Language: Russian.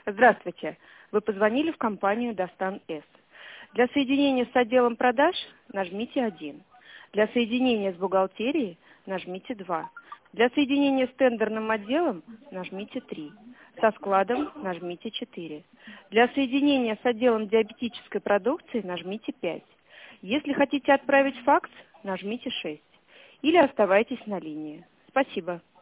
Здравствуйте. Вы позвонили в компанию «Достан С». Для соединения с отделом продаж нажмите 1. Для соединения с бухгалтерией нажмите 2. Для соединения с тендерным отделом нажмите 3. Со складом нажмите 4. Для соединения с отделом диабетической продукции нажмите 5. Если хотите отправить факс, нажмите 6. Или оставайтесь на линии. Спасибо.